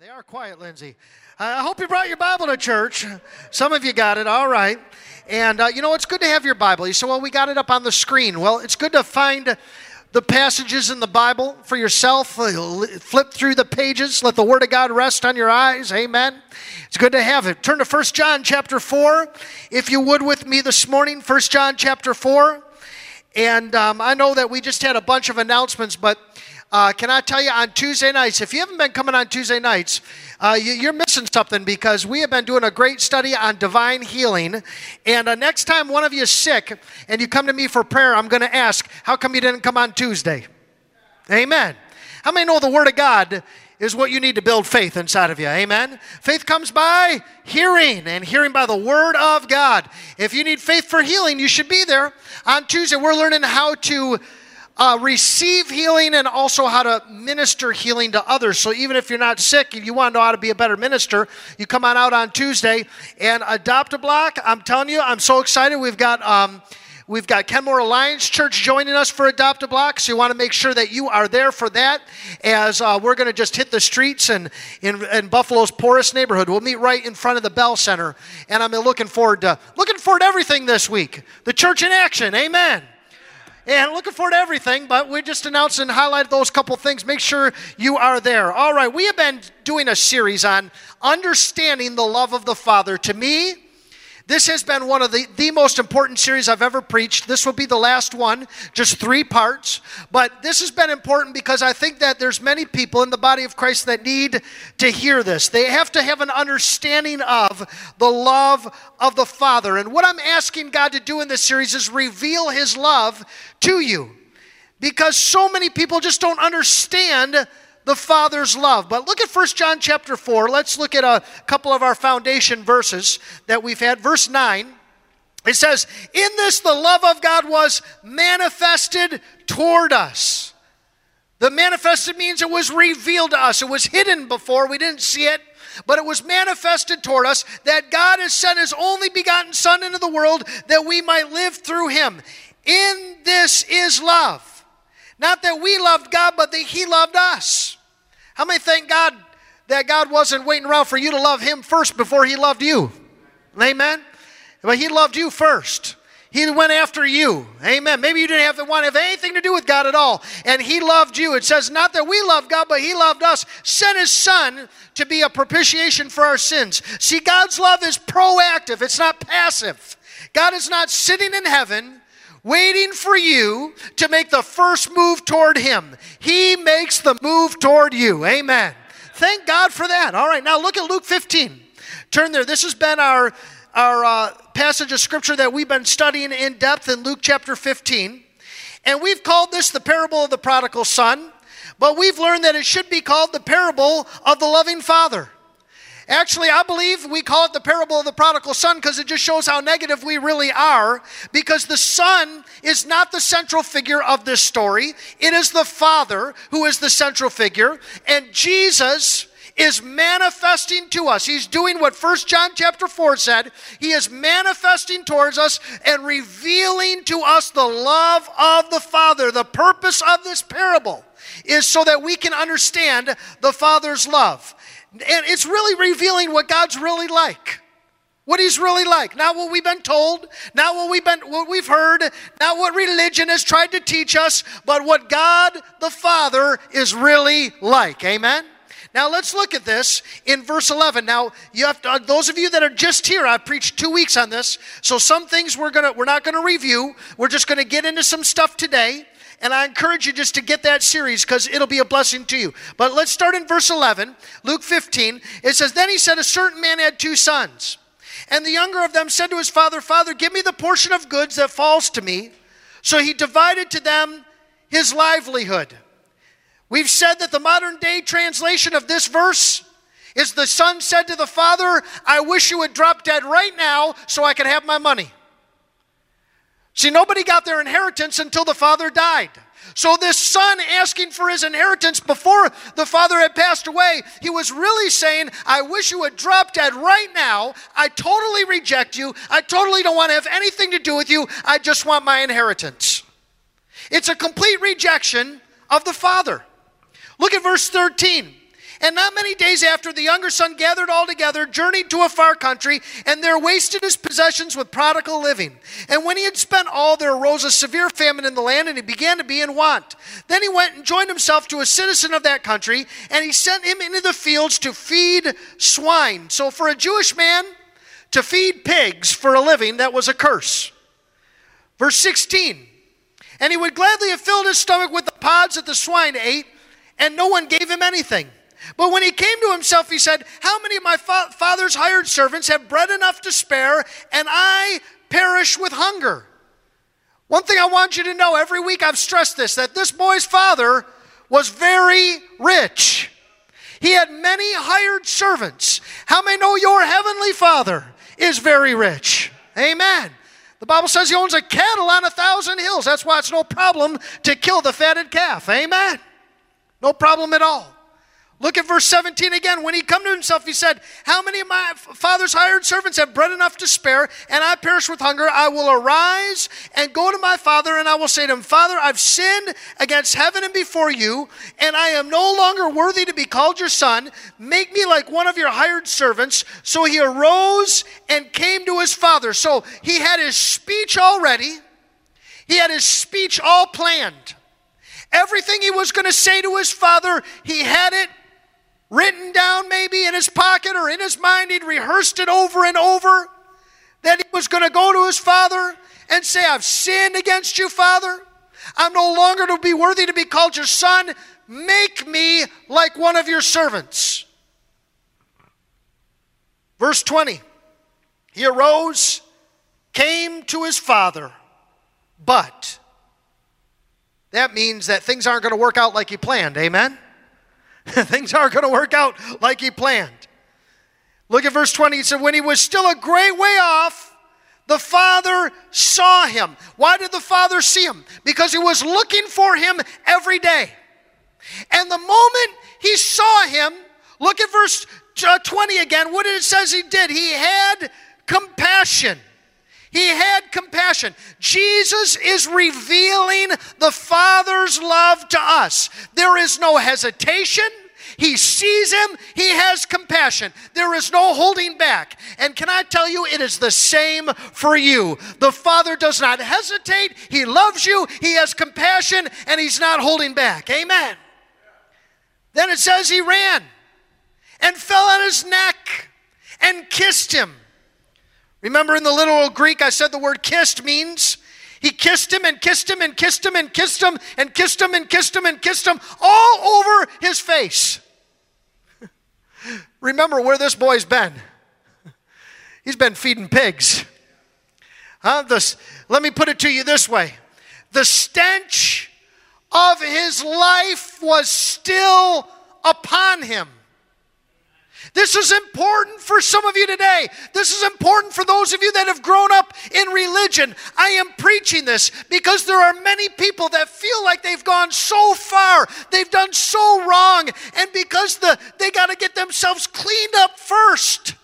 They are quiet, Lindsay. I hope you brought your Bible to church. Some of you got it, all right. And, it's good to have your Bible. You say, well, we got it up on the screen. Well, it's good to find the passages in the Bible for yourself. Flip through the pages. Let the Word of God rest on your eyes. Amen. It's good to have it. Turn to 1 John chapter 4, if you would, with me this morning. 1 John chapter 4. And I know that we just had a bunch of announcements, but can I tell you, on Tuesday nights, if you haven't been coming on Tuesday nights, you're missing something, because we have been doing a great study on divine healing. And next time one of you is sick and you come to me for prayer, I'm going to ask, how come you didn't come on Tuesday? Amen. How many know the Word of God is what you need to build faith inside of you? Amen. Faith comes by hearing, and hearing by the Word of God. If you need faith for healing, you should be there. On Tuesday, we're learning how to receive healing and also how to minister healing to others. So even if you're not sick, if you want to know how to be a better minister, you come on out on Tuesday. And Adopt a Block, I'm telling you, I'm so excited. We've got Kenmore Alliance Church joining us for Adopt a Block, so you want to make sure that you are there for that, as we're going to just hit the streets in Buffalo's poorest neighborhood. We'll meet right in front of the Bell Center, and I'm looking forward to everything this week. The church in action, amen. And looking forward to everything, but we just announced and highlighted those couple things. Make sure you are there. All right, we have been doing a series on understanding the love of the Father. To me, this has been one of the most important series I've ever preached. This will be the last one, just 3 parts. But this has been important because I think that there's many people in the body of Christ that need to hear this. They have to have an understanding of the love of the Father. And what I'm asking God to do in this series is reveal His love to you, because so many people just don't understand the Father's love. But look at 1 John chapter 4. Let's look at a couple of our foundation verses that we've had. Verse 9, it says, "In this the love of God was manifested toward us." The manifested means it was revealed to us. It was hidden before. We didn't see it, but it was manifested toward us, that God has sent His only begotten Son into the world that we might live through Him. In this is love. Not that we loved God, but that He loved us. How many thank God that God wasn't waiting around for you to love Him first before He loved you? Amen? But He loved you first. He went after you. Amen. Maybe you didn't want to have anything to do with God at all, and He loved you. It says not that we loved God, but He loved us, sent His Son to be a propitiation for our sins. See, God's love is proactive. It's not passive. God is not sitting in heaven waiting for you to make the first move toward Him. He makes the move toward you. Amen. Thank God for that. All right, now look at Luke 15. Turn there. This has been our passage of Scripture that we've been studying in depth in Luke chapter 15. And we've called this the parable of the prodigal son, but we've learned that it should be called the parable of the loving Father. Actually, I believe we call it the parable of the prodigal son because it just shows how negative we really are, because the son is not the central figure of this story. It is the Father who is the central figure, and Jesus is manifesting to us. He's doing what 1 John chapter 4 said. He is manifesting towards us and revealing to us the love of the Father. The purpose of this parable is so that we can understand the Father's love. And it's really revealing what God's really like. What He's really like. Not what we've been told, not what we've heard, not what religion has tried to teach us, but what God the Father is really like. Amen? Now let's look at this in verse 11. Now, you have to, those of you that are just here, I've preached 2 weeks on this, so some things we're not going to review. We're just going to get into some stuff today. And I encourage you just to get that series because it'll be a blessing to you. But let's start in verse 11, Luke 15. It says, "Then he said, a certain man had 2 sons. And the younger of them said to his father, 'Father, give me the portion of goods that falls to me.' So he divided to them his livelihood." We've said that the modern day translation of this verse is the son said to the father, "I wish you would drop dead right now so I could have my money." See, nobody got their inheritance until the father died. So this son asking for his inheritance before the father had passed away, he was really saying, "I wish you would drop dead right now. I totally reject you. I totally don't want to have anything to do with you. I just want my inheritance." It's a complete rejection of the father. Look at verse 13. And not many days after, the younger son gathered all together, journeyed to a far country, and there wasted his possessions with prodigal living. And when he had spent all, there arose a severe famine in the land, and he began to be in want. Then he went and joined himself to a citizen of that country, and he sent him into the fields to feed swine. So for a Jewish man to feed pigs for a living, that was a curse. Verse 16, and he would gladly have filled his stomach with the pods that the swine ate, and no one gave him anything. But when he came to himself, he said, how many of my father's hired servants have bread enough to spare, and I perish with hunger? One thing I want you to know, every week I've stressed this, that this boy's father was very rich. He had many hired servants. How many know your heavenly Father is very rich? Amen. The Bible says he owns a cattle on 1,000 hills. That's why it's no problem to kill the fatted calf. Amen. No problem at all. Look at verse 17 again. When he come to himself, he said, how many of my father's hired servants have bread enough to spare, and I perish with hunger? I will arise and go to my father, and I will say to him, Father, I've sinned against heaven and before you, and I am no longer worthy to be called your son. Make me like one of your hired servants. So he arose and came to his father. So he had his speech all ready. He had his speech all planned. Everything he was going to say to his father, he had it written down maybe in his pocket or in his mind. He'd rehearsed it over and over. That he was going to go to his father and say, I've sinned against you, Father. I'm no longer to be worthy to be called your son. Make me like one of your servants. Verse 20. He arose, came to his father, but that means that things aren't going to work out like he planned. Amen? Things aren't going to work out like he planned. Look at verse 20. It said, when he was still a great way off, the father saw him. Why did the father see him? Because he was looking for him every day. And the moment he saw him, look at verse 20 again. What did it says he did? He had compassion. He had compassion. Jesus is revealing the Father's love to us. There is no hesitation. He sees him. He has compassion. There is no holding back. And can I tell you, it is the same for you. The Father does not hesitate. He loves you. He has compassion, and he's not holding back. Amen. Then it says he ran and fell on his neck and kissed him. Remember in the literal Greek, I said the word kissed means he kissed him and kissed him and kissed him and kissed him and kissed him and kissed him and kissed him all over his face. Remember where this boy's been. He's been feeding pigs. Let me put it to you this way. The stench of his life was still upon him. This is important for some of you today. This is important for those of you that have grown up in religion. I am preaching this because there are many people that feel like they've gone so far, they've done so wrong, and because they got to get themselves cleaned up first.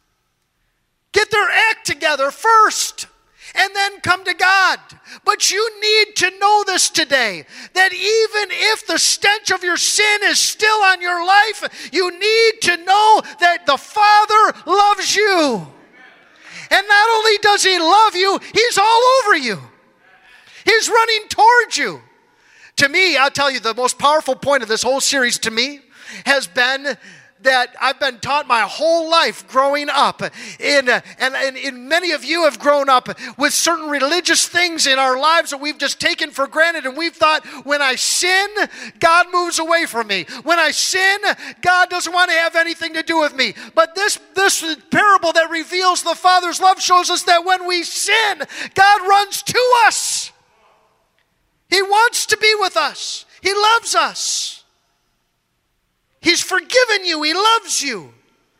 Get their act together first, and then come to God. But you need to know this today, that even if the stench of your sin is still on your life, you need to know that the Father loves you. And not only does he love you, he's all over you. He's running towards you. To me, I'll tell you, the most powerful point of this whole series to me has been that I've been taught my whole life growing up. And many of you have grown up with certain religious things in our lives that we've just taken for granted. And we've thought, when I sin, God moves away from me. When I sin, God doesn't want to have anything to do with me. But this parable that reveals the Father's love shows us that when we sin, God runs to us. He wants to be with us. He loves us. He's forgiven you. He loves you.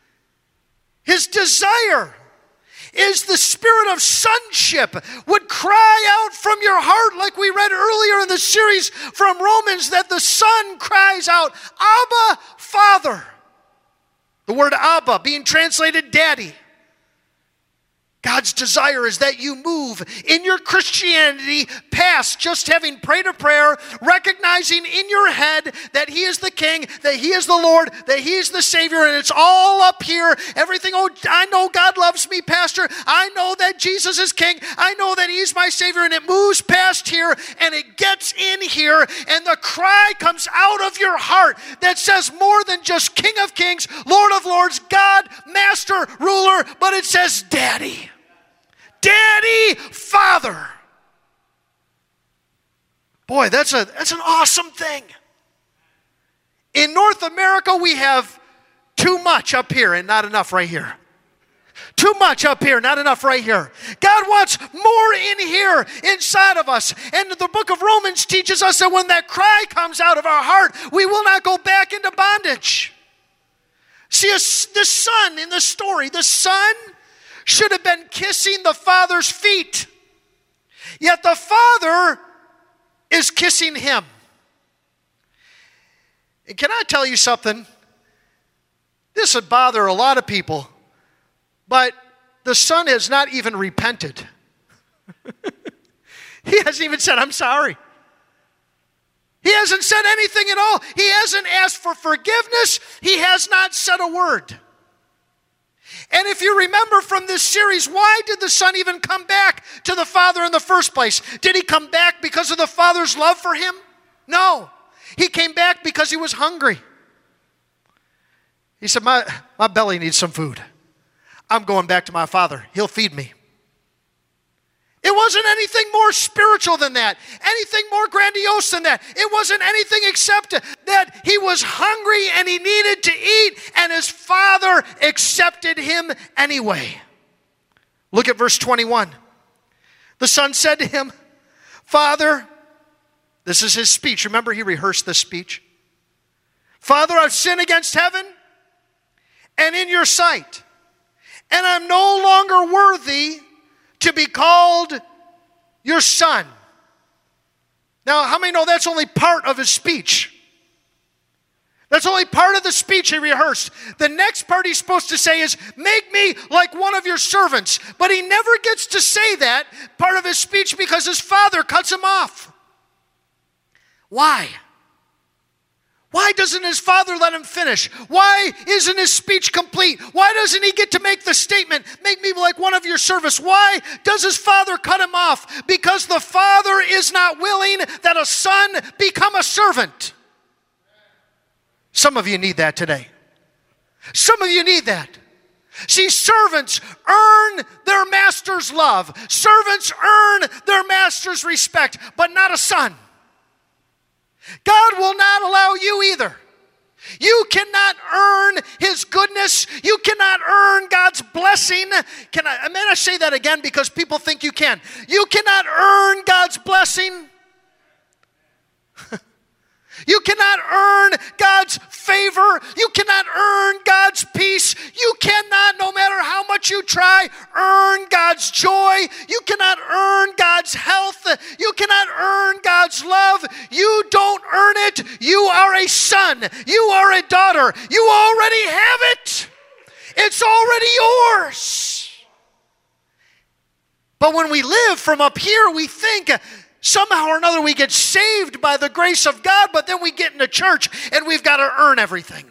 His desire is the spirit of sonship would cry out from your heart, like we read earlier in the series from Romans, that the Son cries out, Abba, Father. The word Abba being translated daddy. God's desire is that you move in your Christianity past just having prayed a prayer, recognizing in your head that He is the King, that He is the Lord, that He is the Savior, and it's all up here. Everything, oh, I know God loves me, Pastor. I know that Jesus is King. I know that He's my Savior, and it moves past here, and it gets in here, and the cry comes out of your heart that says more than just King of Kings, Lord of Lords, God, Master, Ruler, but it says Daddy. Daddy, Father. Boy, that's an awesome thing. In North America, we have too much up here and not enough right here. Too much up here, not enough right here. God wants more in here, inside of us. And the book of Romans teaches us that when that cry comes out of our heart, we will not go back into bondage. See, the son in the story, the son should have been kissing the father's feet. Yet the father is kissing him. And can I tell you something? This would bother a lot of people, but the son has not even repented. He hasn't even said, I'm sorry. He hasn't said anything at all. He hasn't asked for forgiveness. He has not said a word. And if you remember from this series, why did the son even come back to the father in the first place? Did he come back because of the father's love for him? No. He came back because he was hungry. He said, my belly needs some food. I'm going back to my father. He'll feed me. It wasn't anything more spiritual than that, anything more grandiose than that. It wasn't anything except that he was hungry and he needed to eat, and his father accepted him anyway. Look at verse 21. The son said to him, Father, this is his speech. Remember, he rehearsed this speech. Father, I've sinned against heaven and in your sight, and I'm no longer worthy to be called your son. Now, how many know that's only part of his speech? That's only part of the speech he rehearsed. The next part he's supposed to say is, make me like one of your servants. But he never gets to say that part of his speech because his father cuts him off. Why? Why doesn't his father let him finish? Why isn't his speech complete? Why doesn't he get to make the statement, make me like one of your servants? Why does his father cut him off? Because the father is not willing that a son become a servant. Some of you need that today. Some of you need that. See, servants earn their master's love. Servants earn their master's respect, but not a son. God will not allow you either. You cannot earn His goodness. You cannot earn God's blessing. I may not say that again because people think you can. You cannot earn God's blessing. You cannot earn God's favor. You cannot earn God's peace. You cannot, no matter how much you try, earn God's joy. You cannot earn God's health. You cannot earn God's love. You don't earn it. You are a son. You are a daughter. You already have it. It's already yours. But when we live from up here, we think somehow or another we get saved by the grace of God, but then we get into church and we've got to earn everything.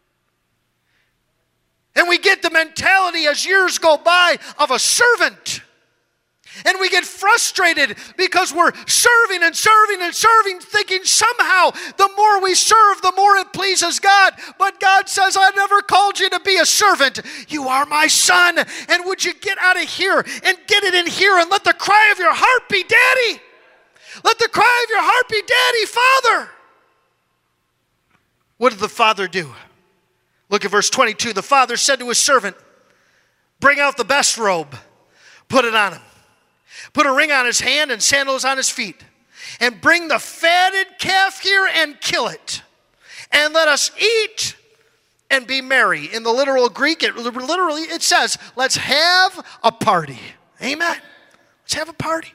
And we get the mentality as years go by of a servant. And we get frustrated because we're serving and serving and serving, thinking somehow the more we serve, the more it pleases God. But God says, I never called you to be a servant. You are my son. And would you get out of here and get it in here and let the cry of your heart be, Daddy. Let the cry of your heart be, Daddy, Father. What did the father do? Look at verse 22. The father said to his servant, bring out the best robe, put it on him. Put a ring on his hand and sandals on his feet. And bring the fatted calf here and kill it. And let us eat and be merry. In the literal Greek, it says, let's have a party. Amen. Let's have a party.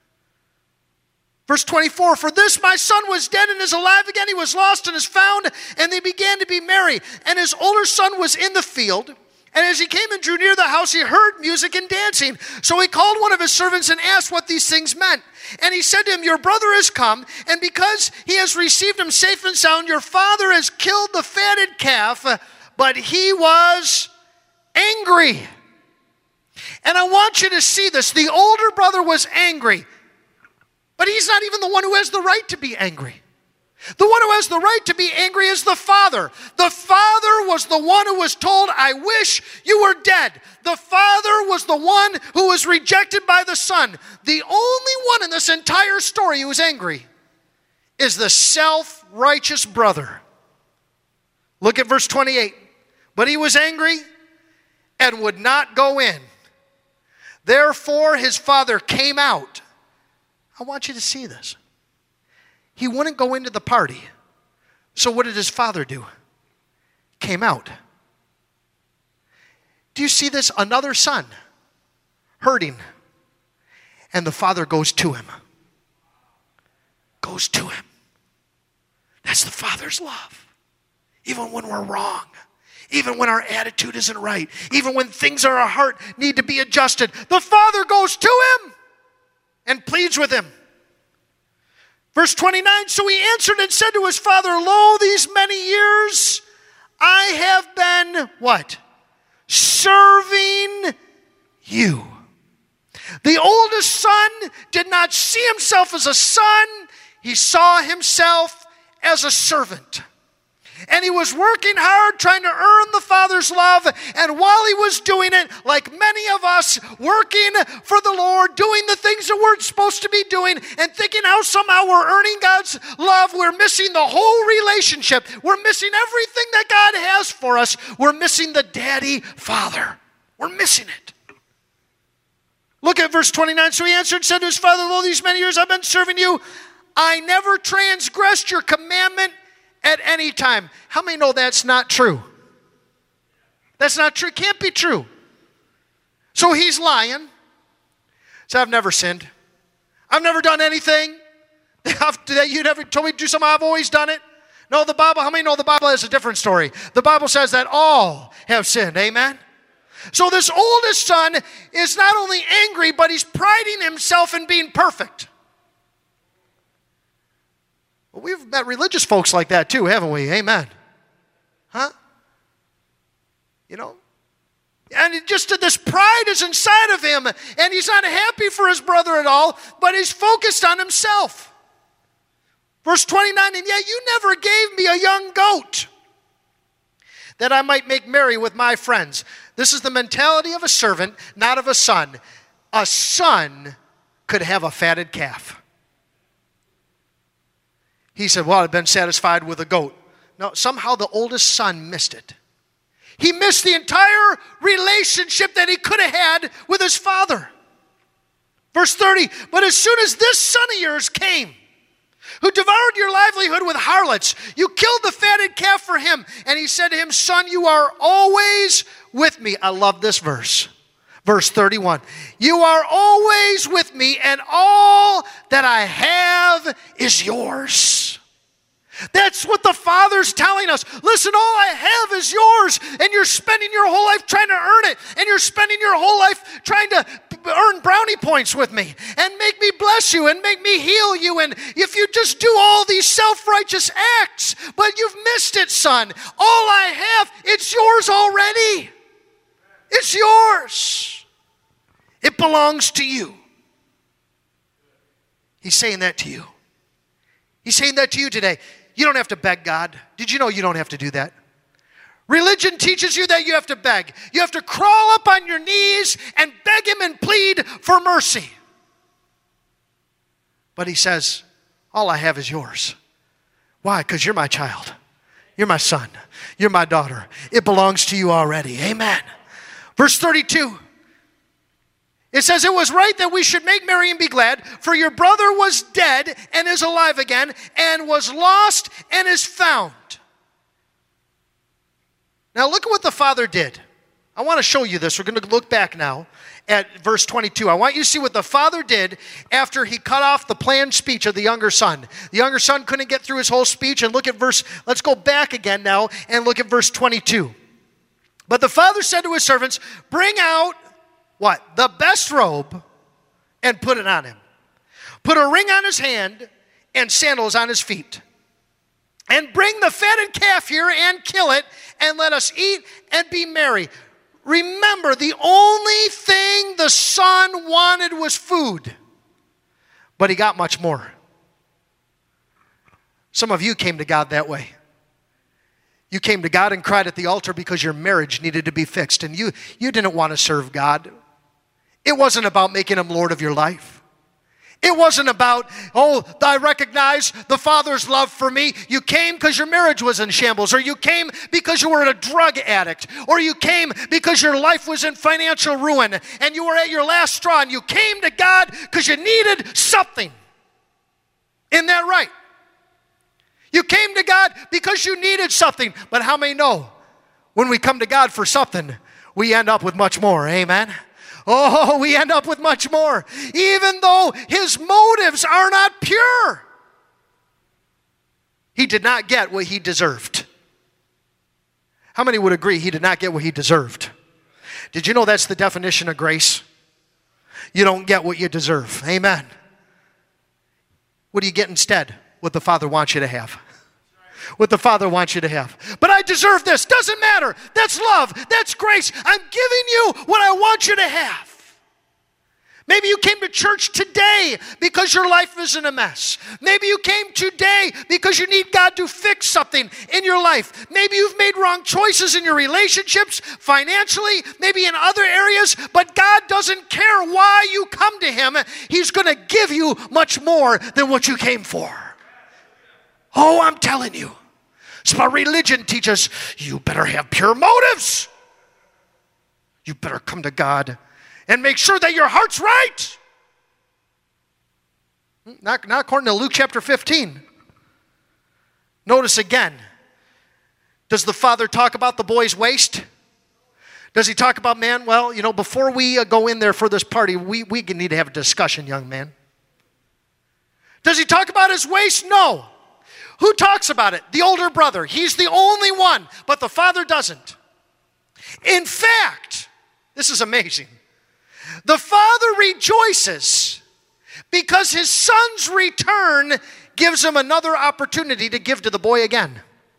Verse 24, for this my son was dead and is alive again. He was lost and is found. And they began to be merry. And his older son was in the field. And as he came and drew near the house, he heard music and dancing. So he called one of his servants and asked what these things meant. And he said to him, your brother has come, and because he has received him safe and sound, your father has killed the fatted calf, but he was angry. And I want you to see this. The older brother was angry, but he's not even the one who has the right to be angry. The one who has the right to be angry is the father. The father was the one who was told, I wish you were dead. The father was the one who was rejected by the son. The only one in this entire story who was angry is the self-righteous brother. Look at verse 28. But he was angry and would not go in. Therefore his father came out. I want you to see this. He wouldn't go into the party. So what did his father do? Came out. Do you see this? Another son hurting. And the father goes to him. Goes to him. That's the father's love. Even when we're wrong. Even when our attitude isn't right. Even when things in our heart need to be adjusted. The father goes to him and pleads with him. Verse 29, so he answered and said to his father, lo, these many years I have been, what? Serving you. The oldest son did not see himself as a son. He saw himself as a servant. And he was working hard trying to earn the father's love. And while he was doing it, like many of us, working for the Lord, doing the things that we're supposed to be doing, and thinking how somehow we're earning God's love, we're missing the whole relationship. We're missing everything that God has for us. We're missing the daddy father. We're missing it. Look at verse 29. So he answered and said to his father, lo, these many years I've been serving you. I never transgressed your commandment at any time. How many know that's not true? That's not true. It can't be true. So he's lying. So I've never sinned. I've never done anything that you never told me to do something. I've always done it. No, the Bible, how many know the Bible has a different story? The Bible says that all have sinned. Amen? So this oldest son is not only angry, but he's priding himself in being perfect. Well, we've met religious folks like that too, haven't we? Amen. Huh? You know? And this pride is inside of him, and he's not happy for his brother at all, but he's focused on himself. Verse 29, and yet you never gave me a young goat that I might make merry with my friends. This is the mentality of a servant, not of a son. A son could have a fatted calf. He said, well, I've been satisfied with a goat. No, somehow the oldest son missed it. He missed the entire relationship that he could have had with his father. Verse 30, but as soon as this son of yours came, who devoured your livelihood with harlots, you killed the fatted calf for him. And he said to him, son, you are always with me. I love this verse. Verse 31, you are always with me, and all that I have is yours. That's what the Father's telling us. Listen, all I have is yours, and you're spending your whole life trying to earn it, and you're spending your whole life trying to earn brownie points with me, and make me bless you, and make me heal you, and if you just do all these self-righteous acts, but you've missed it, son. All I have, it's yours already. It's yours. It belongs to you. He's saying that to you. He's saying that to you today. You don't have to beg God. Did you know you don't have to do that? Religion teaches you that you have to beg. You have to crawl up on your knees and beg him and plead for mercy. But he says, all I have is yours. Why? Because you're my child. You're my son. You're my daughter. It belongs to you already. Amen. Verse 32. It says, it was right that we should make merry and be glad, for your brother was dead and is alive again, and was lost and is found. Now look at what the father did. I want to show you this. We're going to look back now at verse 22. I want you to see what the father did after he cut off the planned speech of the younger son. The younger son couldn't get through his whole speech, and let's go back again now and look at verse 22. But the father said to his servants, bring out what? The best robe and put it on him. Put a ring on his hand and sandals on his feet. And bring the fattened calf here and kill it, and let us eat and be merry. Remember, the only thing the son wanted was food. But he got much more. Some of you came to God that way. You came to God and cried at the altar because your marriage needed to be fixed. And you didn't want to serve God. It wasn't about making him Lord of your life. It wasn't about, I recognize the Father's love for me. You came because your marriage was in shambles, or you came because you were a drug addict, or you came because your life was in financial ruin, and you were at your last straw, and you came to God because you needed something. Isn't that right? You came to God because you needed something. But how many know when we come to God for something, we end up with much more? Amen? Oh, we end up with much more. Even though his motives are not pure. He did not get what he deserved. How many would agree he did not get what he deserved? Did you know that's the definition of grace? You don't get what you deserve. Amen. What do you get instead? What the Father wants you to have. What the Father wants you to have. But I deserve this. Doesn't matter. That's love. That's grace. I'm giving you what I want you to have. Maybe you came to church today because your life is in a mess. Maybe you came today because you need God to fix something in your life. Maybe you've made wrong choices in your relationships, financially, maybe in other areas, but God doesn't care why you come to him. He's going to give you much more than what you came for. Oh, I'm telling you. It's what religion teaches. You better have pure motives. You better come to God and make sure that your heart's right. Not according to Luke chapter 15. Notice again. Does the Father talk about the boy's waist? Does he talk about, man, well, before we go in there for this party, we need to have a discussion, young man. Does he talk about his waist? No. Who talks about it? The older brother. He's the only one, but the father doesn't. In fact, this is amazing. The father rejoices because his son's return gives him another opportunity to give to the boy again.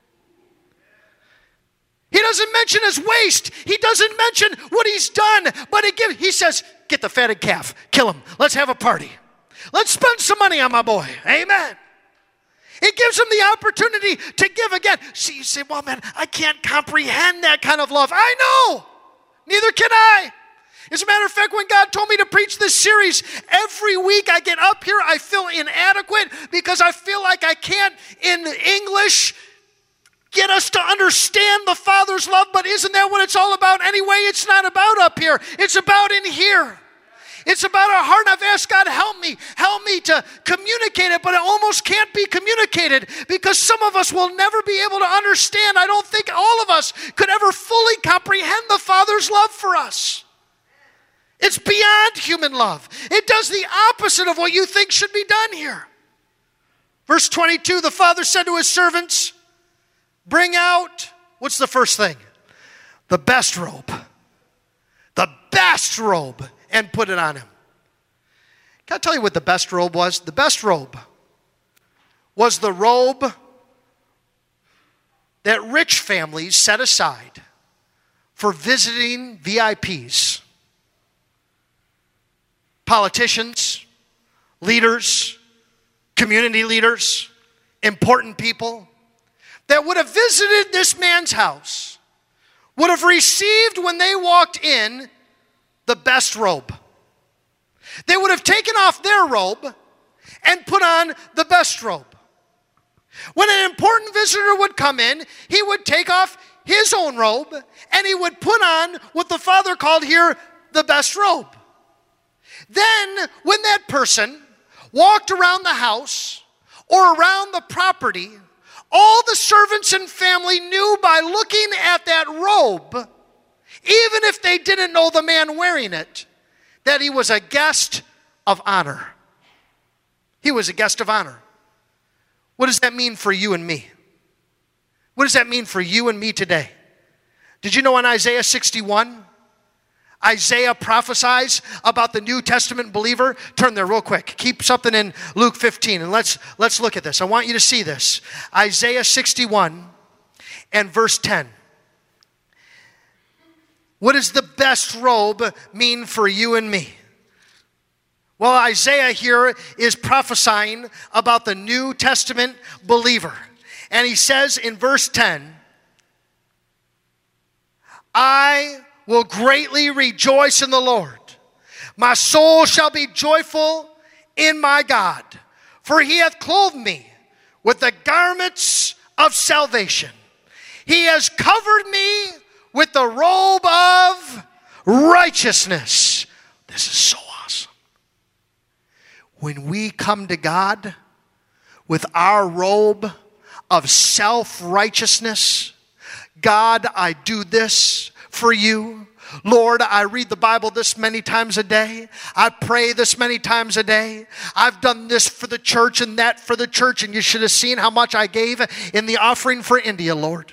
He doesn't mention his waist. He doesn't mention what he's done, but he says, get the fatted calf, kill him, let's have a party. Let's spend some money on my boy. Amen. It gives him the opportunity to give again. See, you say, well, man, I can't comprehend that kind of love. I know. Neither can I. As a matter of fact, when God told me to preach this series, every week I get up here, I feel inadequate because I feel like I can't, in English, get us to understand the Father's love. But isn't that what it's all about anyway? It's not about up here. It's about in here. It's about our heart. And I've asked God, help me to communicate it, but it almost can't be communicated because some of us will never be able to understand. I don't think all of us could ever fully comprehend the Father's love for us. It's beyond human love. It does the opposite of what you think should be done here. Verse 22, the father said to his servants, bring out, what's the first thing? The best robe. The best robe. And put it on him. Can I tell you what the best robe was? The best robe was the robe that rich families set aside for visiting VIPs. Politicians, leaders, community leaders, important people that would have visited this man's house, would have received when they walked in the best robe. They would have taken off their robe and put on the best robe. When an important visitor would come in, he would take off his own robe and he would put on what the father called here the best robe. Then, when that person walked around the house or around the property, all the servants and family knew by looking at that robe, even if they didn't know the man wearing it, that he was a guest of honor. He was a guest of honor. What does that mean for you and me? What does that mean for you and me today? Did you know in Isaiah 61, Isaiah prophesies about the New Testament believer? Turn there real quick. Keep something in Luke 15 and let's look at this. I want you to see this. Isaiah 61 and verse 10. What does the best robe mean for you and me? Well, Isaiah here is prophesying about the New Testament believer. And he says in verse 10, I will greatly rejoice in the Lord. My soul shall be joyful in my God, for he hath clothed me with the garments of salvation. He has covered me with the robe of righteousness. This is so awesome. When we come to God with our robe of self-righteousness, God, I do this for you. Lord, I read the Bible this many times a day. I pray this many times a day. I've done this for the church and that for the church, and you should have seen how much I gave in the offering for India, Lord.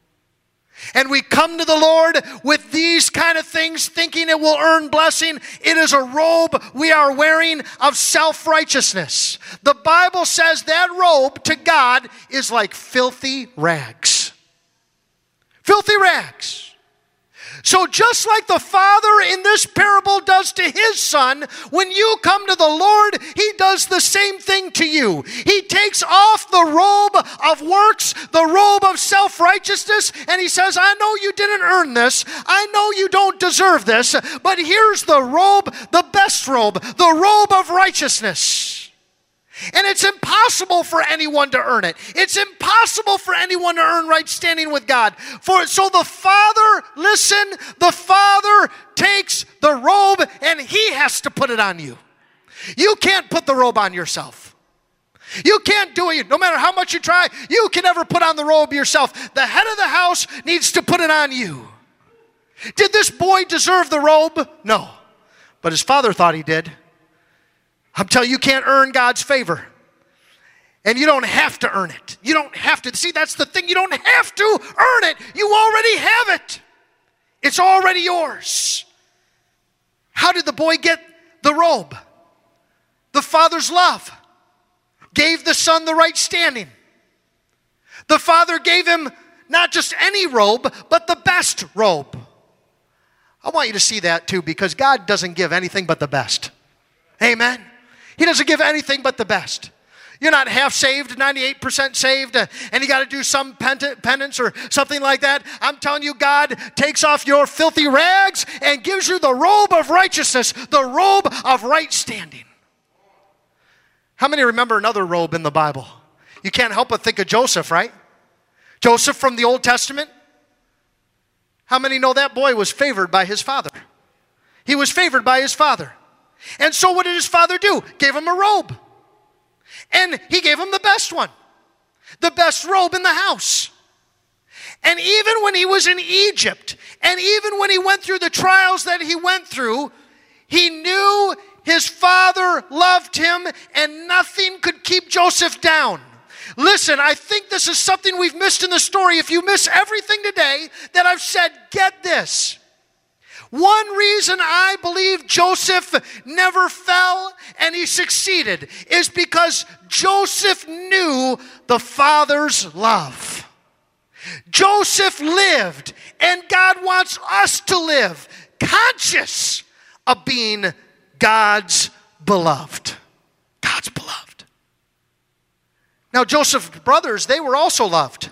And we come to the Lord with these kind of things thinking it will earn blessing. It is a robe we are wearing of self-righteousness. The Bible says that robe to God is like filthy rags. Filthy rags. So just like the Father in this parable does to his Son, when you come to the Lord, he does the same thing to you. He takes off the robe of works, the robe of self-righteousness, and he says, I know you didn't earn this. I know you don't deserve this, but here's the robe, the best robe, the robe of righteousness. And it's impossible for anyone to earn it. It's impossible for anyone to earn right standing with God. So the Father, listen, the Father takes the robe and he has to put it on you. You can't put the robe on yourself. You can't do it. No matter how much you try, you can never put on the robe yourself. The head of the house needs to put it on you. Did this boy deserve the robe? No. But his father thought he did. I'm telling you, you can't earn God's favor. And you don't have to earn it. You don't have to. See, that's the thing. You don't have to earn it. You already have it. It's already yours. How did the boy get the robe? The Father's love gave the Son the right standing. The Father gave him not just any robe, but the best robe. I want you to see that too, because God doesn't give anything but the best. Amen. He doesn't give anything but the best. You're not half saved, 98% saved, and you got to do some penance or something like that. I'm telling you, God takes off your filthy rags and gives you the robe of righteousness, the robe of right standing. How many remember another robe in the Bible? You can't help but think of Joseph, right? Joseph from the Old Testament. How many know that boy was favored by his father? He was favored by his father. And so what did his father do? Gave him a robe. And he gave him the best one. The best robe in the house. And even when he was in Egypt, and even when he went through the trials that he went through, he knew his father loved him and nothing could keep Joseph down. Listen, I think this is something we've missed in the story. If you miss everything today that I've said, get this. One reason I believe Joseph never fell and he succeeded is because Joseph knew the Father's love. Joseph lived, and God wants us to live conscious of being God's beloved. God's beloved. Now, Joseph's brothers, they were also loved.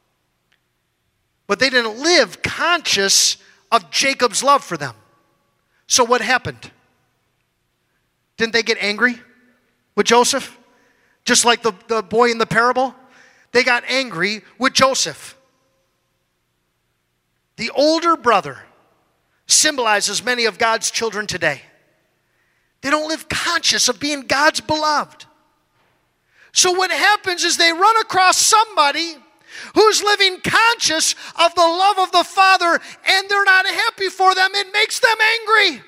But they didn't live conscious of Jacob's love for them. So what happened? Didn't they get angry with Joseph? Just like the boy in the parable? They got angry with Joseph. The older brother symbolizes many of God's children today. They don't live conscious of being God's beloved. So what happens is they run across somebody who's living conscious of the love of the Father, and they're not happy for them. It makes them angry.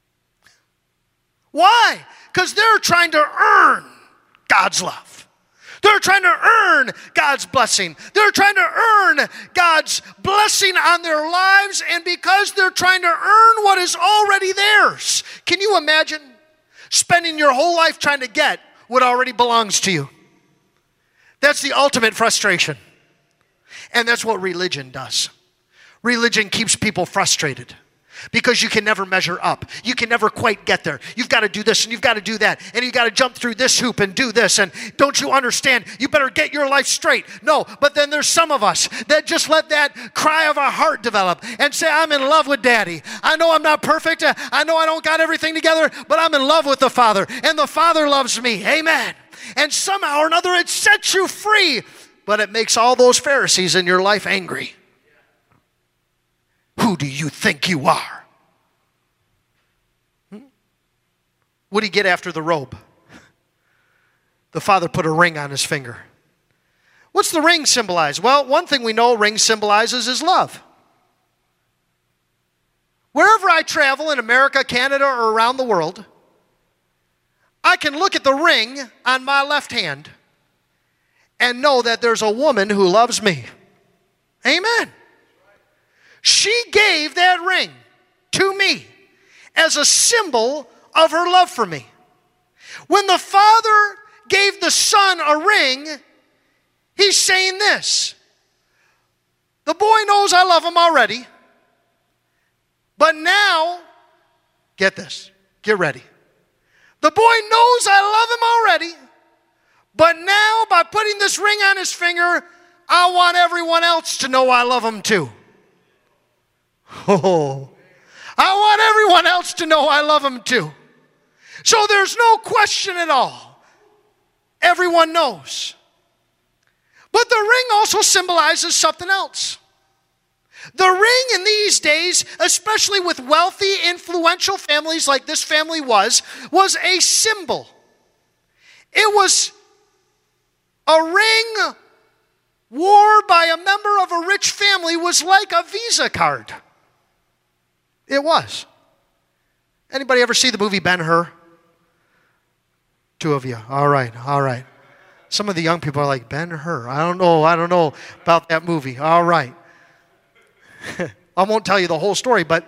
Why? Because they're trying to earn God's love. They're trying to earn God's blessing. They're trying to earn God's blessing on their lives, and because they're trying to earn what is already theirs. Can you imagine spending your whole life trying to get what already belongs to you? That's the ultimate frustration. And that's what religion does. Religion keeps people frustrated because you can never measure up. You can never quite get there. You've got to do this and you've got to do that. And you've got to jump through this hoop and do this. And don't you understand? You better get your life straight. No, but then there's some of us that just let that cry of our heart develop and say, I'm in love with Daddy. I know I'm not perfect. I know I don't got everything together, but I'm in love with the Father. And the Father loves me. Amen. And somehow or another it sets you free, but it makes all those Pharisees in your life angry. Who do you think you are? What did he get after the robe? The Father put a ring on his finger. What's the ring symbolize? Well, one thing we know a ring symbolizes is love. Wherever I travel in America, Canada, or around the world, I can look at the ring on my left hand and know that there's a woman who loves me. Amen. She gave that ring to me as a symbol of her love for me. When the Father gave the Son a ring, he's saying this. The boy knows I love him already, but now, get this, get ready. The boy knows I love him already, but now by putting this ring on his finger, I want everyone else to know I love him too. Oh, I want everyone else to know I love him too. So there's no question at all. Everyone knows. But the ring also symbolizes something else. The ring in these days, especially with wealthy, influential families like this family was a symbol. It was a ring worn by a member of a rich family was like a Visa card. It was. Anybody ever see the movie Ben-Hur? Two of you. All right. Some of the young people are like, Ben-Hur. I don't know about that movie. All right. I won't tell you the whole story, but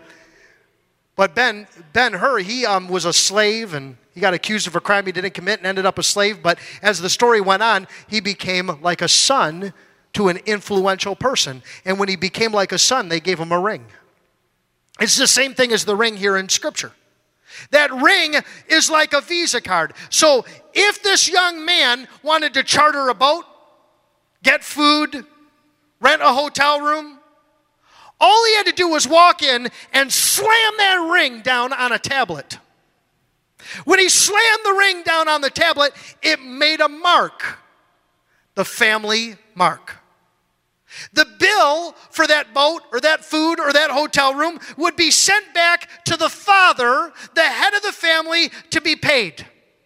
Ben-Hur, he was a slave, and he got accused of a crime he didn't commit and ended up a slave. But as the story went on, he became like a son to an influential person. And when he became like a son, they gave him a ring. It's the same thing as the ring here in Scripture. That ring is like a Visa card. So if this young man wanted to charter a boat, get food, rent a hotel room, all he had to do was walk in and slam that ring down on a tablet. When he slammed the ring down on the tablet, it made a mark, the family mark. The bill for that boat or that food or that hotel room would be sent back to the father, the head of the family, to be paid.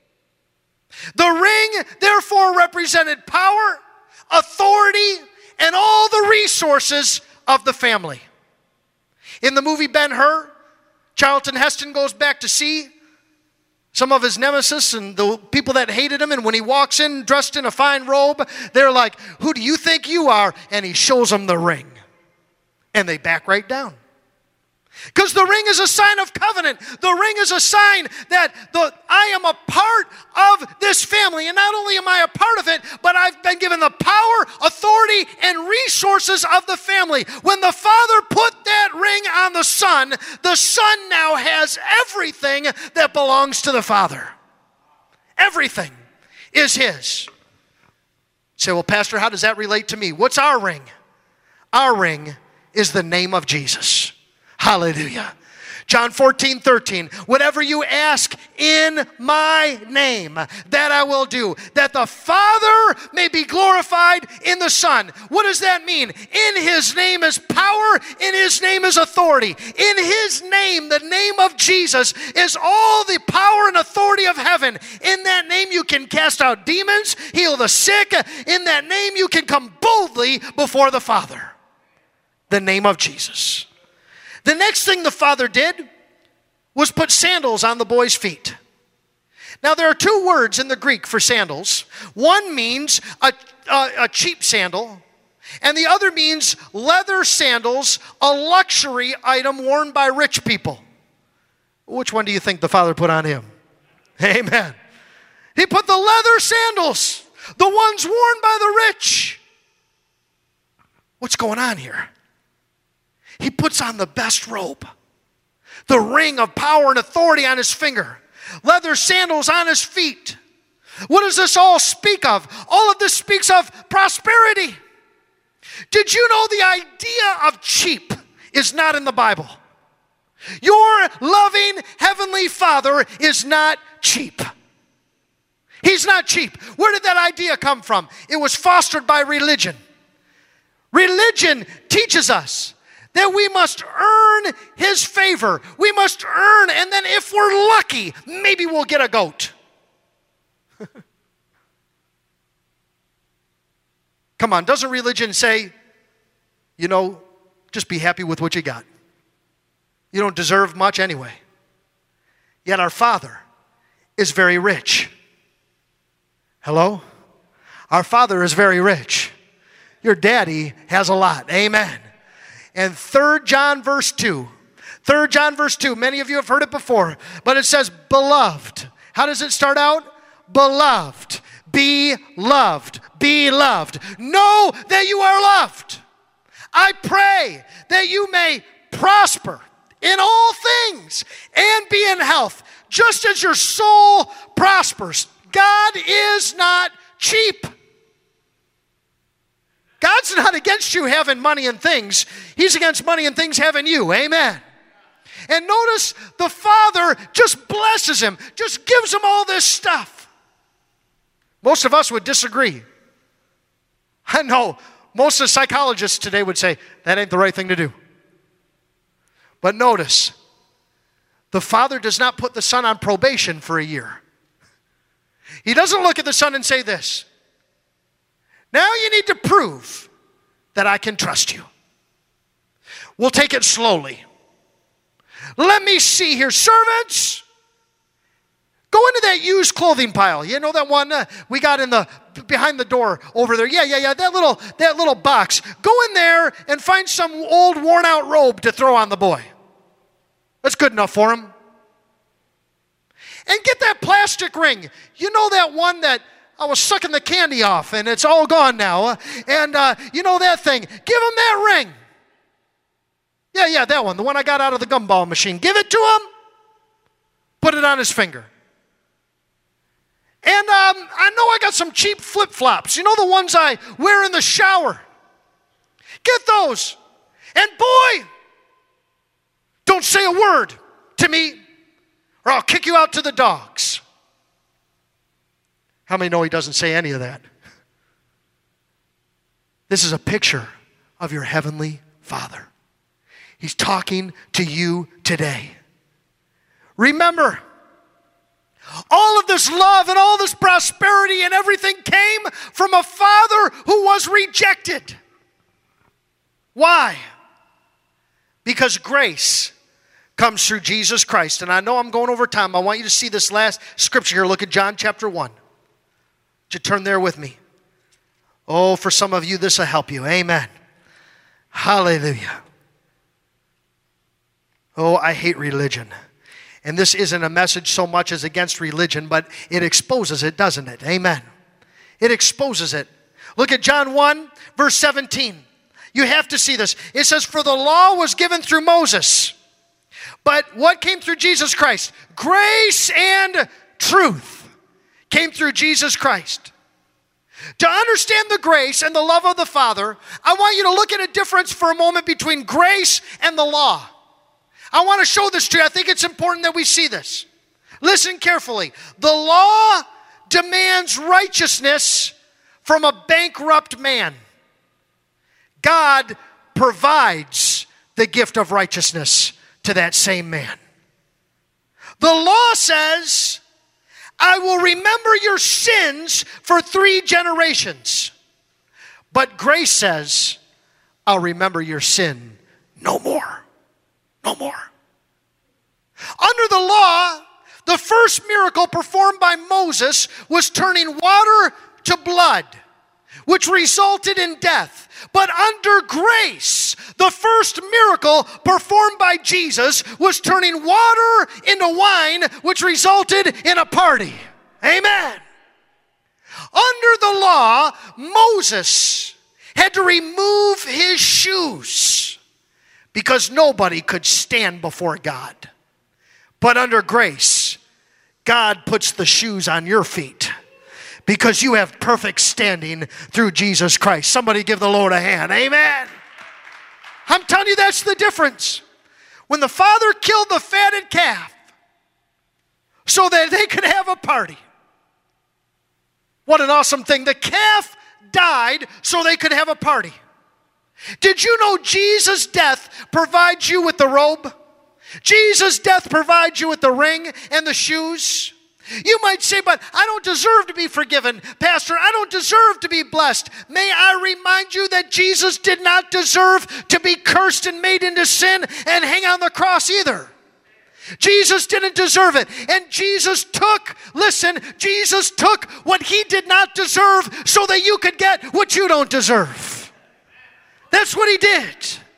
The ring, therefore, represented power, authority, and all the resources of the family. In the movie Ben-Hur, Charlton Heston goes back to see some of his nemesis and the people that hated him, and when he walks in dressed in a fine robe, they're like, who do you think you are? And he shows them the ring. And they back right down. Because the ring is a sign of covenant. The ring is a sign that I am a part of this family. And not only am I a part of it, but I've been given the power, authority, and resources of the family. When the Father put that ring on the Son now has everything that belongs to the Father. Everything is His. You say, well, Pastor, how does that relate to me? What's our ring? Our ring is the name of Jesus. Hallelujah. John 14:13. Whatever you ask in my name, that I will do, that the Father may be glorified in the Son. What does that mean? In His name is power. In His name is authority. In His name, the name of Jesus, is all the power and authority of heaven. In that name you can cast out demons, heal the sick. In that name you can come boldly before the Father. The name of Jesus. The next thing the Father did was put sandals on the boy's feet. Now, there are two words in the Greek for sandals. One means a cheap sandal, and the other means leather sandals, a luxury item worn by rich people. Which one do you think the Father put on him? Amen. He put the leather sandals, the ones worn by the rich. What's going on here? He puts on the best robe, the ring of power and authority on his finger, leather sandals on his feet. What does this all speak of? All of this speaks of prosperity. Did you know the idea of cheap is not in the Bible? Your loving Heavenly Father is not cheap. He's not cheap. Where did that idea come from? It was fostered by religion. Religion teaches us that we must earn His favor. We must earn, and then if we're lucky, maybe we'll get a goat. Come on, doesn't religion say, just be happy with what you got? You don't deserve much anyway. Yet our Father is very rich. Hello? Our Father is very rich. Your daddy has a lot. Amen. And 3 John verse 2. 3 John verse 2. Many of you have heard it before. But it says, beloved. How does it start out? Beloved. Be loved. Be loved. Know that you are loved. I pray that you may prosper in all things and be in health, just as your soul prospers. God is not cheap. God's not against you having money and things. He's against money and things having you. Amen. And notice the Father just blesses him, just gives him all this stuff. Most of us would disagree. I know most of the psychologists today would say, that ain't the right thing to do. But notice, the Father does not put the Son on probation for a year. He doesn't look at the Son and say this, now you need to prove that I can trust you. We'll take it slowly. Let me see here. Servants, go into that used clothing pile. You know that one we got behind the door over there? Yeah. That little box. Go in there and find some old worn out robe to throw on the boy. That's good enough for him. And get that plastic ring. You know that one that I was sucking the candy off and it's all gone now. You know that thing. Give him that ring. Yeah, that one. The one I got out of the gumball machine. Give it to him. Put it on his finger. And I know I got some cheap flip-flops. You know the ones I wear in the shower. Get those. And boy, don't say a word to me or I'll kick you out to the dogs. How many know he doesn't say any of that? This is a picture of your Heavenly Father. He's talking to you today. Remember, all of this love and all this prosperity and everything came from a Father who was rejected. Why? Because grace comes through Jesus Christ. And I know I'm going over time. I want you to see this last scripture here. Look at John chapter 1. Would you turn there with me? Oh, for some of you, this will help you. Amen. Hallelujah. Oh, I hate religion. And this isn't a message so much as against religion, but it exposes it, doesn't it? Amen. It exposes it. Look at John 1, verse 17. You have to see this. It says, for the law was given through Moses. But what came through Jesus Christ? Grace and truth came through Jesus Christ. To understand the grace and the love of the Father, I want you to look at a difference for a moment between grace and the law. I want to show this to you. I think it's important that we see this. Listen carefully. The law demands righteousness from a bankrupt man. God provides the gift of righteousness to that same man. The law says, I will remember your sins for 3 generations. But grace says, I'll remember your sin no more. No more. Under the law, the first first miracle performed by Moses was turning water to blood, which resulted in death. But under grace, the first miracle performed by Jesus was turning water into wine, which resulted in a party. Amen. Under the law, Moses had to remove his shoes because nobody could stand before God. But under grace, God puts the shoes on your feet because you have perfect standing through Jesus Christ. Somebody give the Lord a hand. Amen. I'm telling you, that's the difference. When the father killed the fatted calf so that they could have a party. What an awesome thing. The calf died so they could have a party. Did you know Jesus' death provides you with the robe? Jesus' death provides you with the ring and the shoes. You might say, but I don't deserve to be forgiven. Pastor, I don't deserve to be blessed. May I remind you that Jesus did not deserve to be cursed and made into sin and hang on the cross either. Jesus didn't deserve it. And Jesus took what he did not deserve so that you could get what you don't deserve. That's what he did.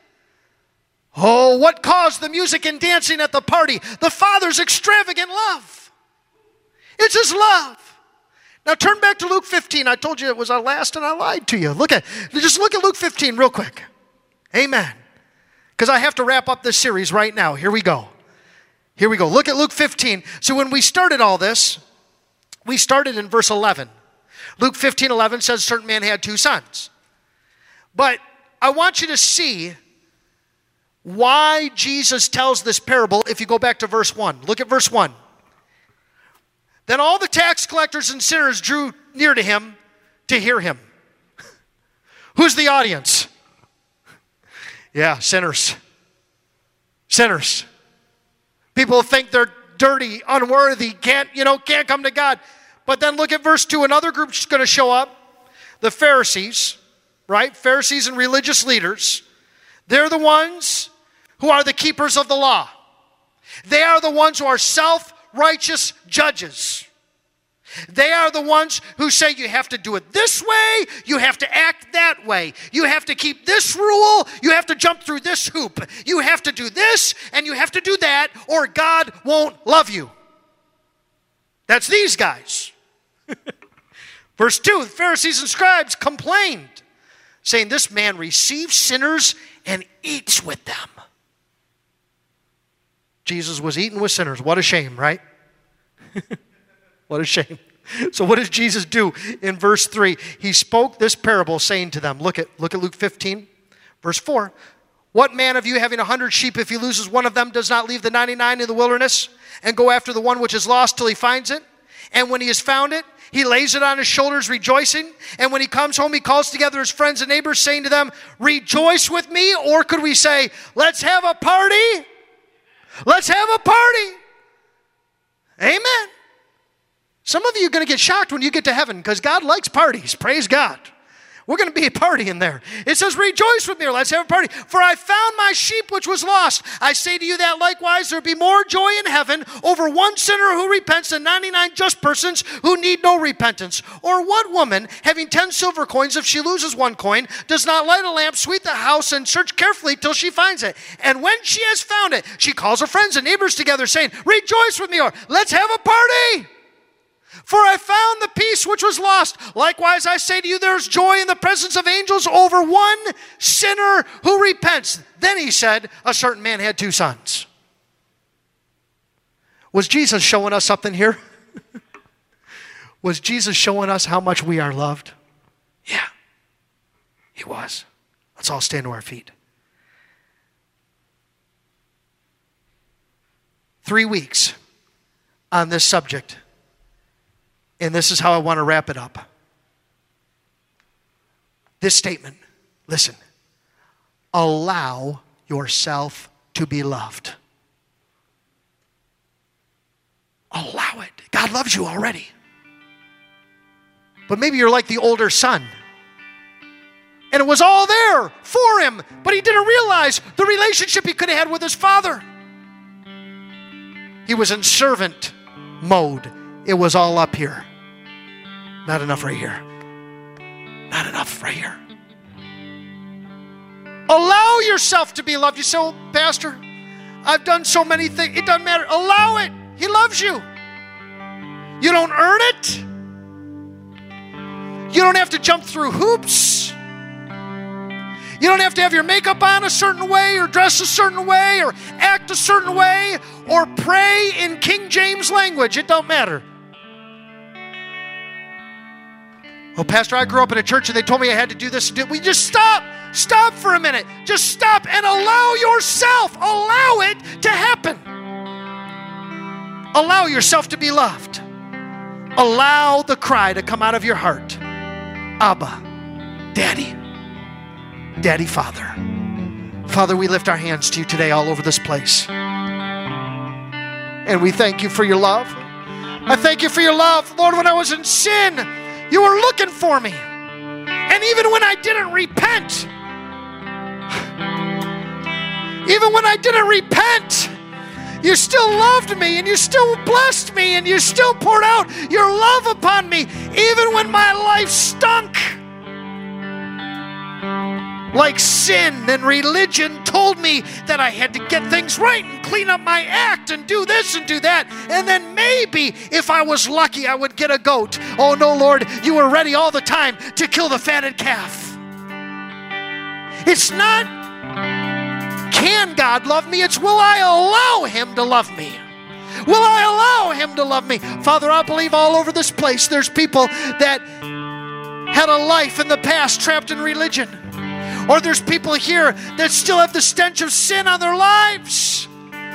Oh, what caused the music and dancing at the party? The Father's extravagant love. It's his love. Now turn back to Luke 15. I told you it was our last and I lied to you. Just look at Luke 15 real quick. Amen. Because I have to wrap up this series right now. Here we go. Look at Luke 15. So when we started all this, we started in verse 11. Luke 15:11 says a certain man had 2 sons. But I want you to see why Jesus tells this parable if you go back to verse 1. Look at verse 1. Then all the tax collectors and sinners drew near to him to hear him. Who's the audience? Yeah, sinners. Sinners. People think they're dirty, unworthy, can't come to God. But then look at verse 2. Another group's going to show up. The Pharisees, right? Pharisees and religious leaders. They're the ones who are the keepers of the law. They are the ones who are self-righteous judges. They are the ones who say you have to do it this way, you have to act that way, you have to keep this rule, you have to jump through this hoop, you have to do this and you have to do that or God won't love you. That's these guys. Verse 2, the Pharisees and scribes complained, saying this man receives sinners and eats with them. Jesus was eating with sinners. What a shame, right? What a shame. So what does Jesus do in verse 3? He spoke this parable saying to them, look at Luke 15, verse 4. What man of you having 100 sheep, if he loses one of them, does not leave the 99 in the wilderness and go after the one which is lost till he finds it? And when he has found it, he lays it on his shoulders rejoicing. And when he comes home, he calls together his friends and neighbors saying to them, rejoice with me. Or could we say, let's have a party? Let's have a party. Amen. Some of you are going to get shocked when you get to heaven because God likes parties. Praise God. We're going to be a party in there. It says, rejoice with me, or let's have a party. For I found my sheep which was lost. I say to you that likewise there will be more joy in heaven over one sinner who repents than 99 just persons who need no repentance. Or what woman, having 10 silver coins, if she loses one coin, does not light a lamp, sweep the house, and search carefully till she finds it? And when she has found it, she calls her friends and neighbors together, saying, rejoice with me, or let's have a party. For I found the piece which was lost. Likewise, I say to you, there's joy in the presence of angels over one sinner who repents. Then he said, a certain man had 2 sons. Was Jesus showing us something here? Was Jesus showing us how much we are loved? Yeah, he was. Let's all stand to our feet. 3 weeks on this subject. And this is how I want to wrap it up. This statement, listen. Allow yourself to be loved. Allow it. God loves you already. But maybe you're like the older son. And it was all there for him, but he didn't realize the relationship he could have had with his father. He was in servant mode. It was all up here. Not enough right here. Not enough right here. Allow yourself to be loved. You say, "Oh, Pastor, I've done so many things." It doesn't matter. Allow it. He loves you. You don't earn it. You don't have to jump through hoops. You don't have to have your makeup on a certain way or dress a certain way or act a certain way or pray in King James language. It don't matter. "Oh, Pastor, I grew up in a church and they told me I had to do this and do it." We just stop. Stop for a minute. Just stop and allow yourself. Allow it to happen. Allow yourself to be loved. Allow the cry to come out of your heart. Abba, Daddy, Daddy, Father. Father, we lift our hands to you today all over this place. And we thank you for your love. I thank you for your love. Lord, when I was in sin, you were looking for me. And even when I didn't repent, you still loved me and you still blessed me and you still poured out your love upon me, even when my life stunk. Like sin and religion told me that I had to get things right and clean up my act and do this and do that. And then maybe if I was lucky, I would get a goat. Oh no, Lord, you were ready all the time to kill the fatted calf. It's not, can God love me? It's, will I allow him to love me? Will I allow him to love me? Father, I believe all over this place there's people that had a life in the past trapped in religion. Or there's people here that still have the stench of sin on their lives.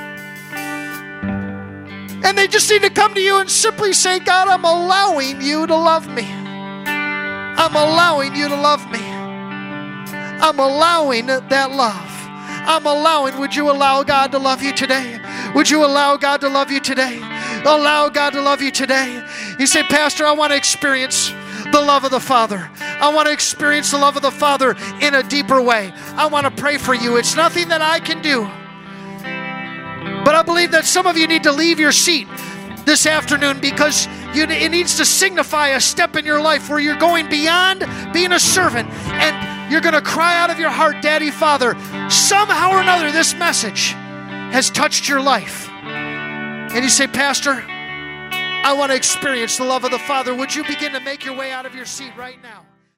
And they just need to come to you and simply say, "God, I'm allowing you to love me. I'm allowing you to love me. I'm allowing that love. I'm allowing." Would you allow God to love you today? Would you allow God to love you today? Allow God to love you today. You say, "Pastor, I want to experience the love of the Father. I want to experience the love of the Father in a deeper way. I want to pray for you." It's nothing that I can do. But I believe that some of you need to leave your seat this afternoon because it needs to signify a step in your life where you're going beyond being a servant and you're going to cry out of your heart, "Daddy, Father." Somehow or another, this message has touched your life. And you say, "Pastor, I want to experience the love of the Father." Would you begin to make your way out of your seat right now?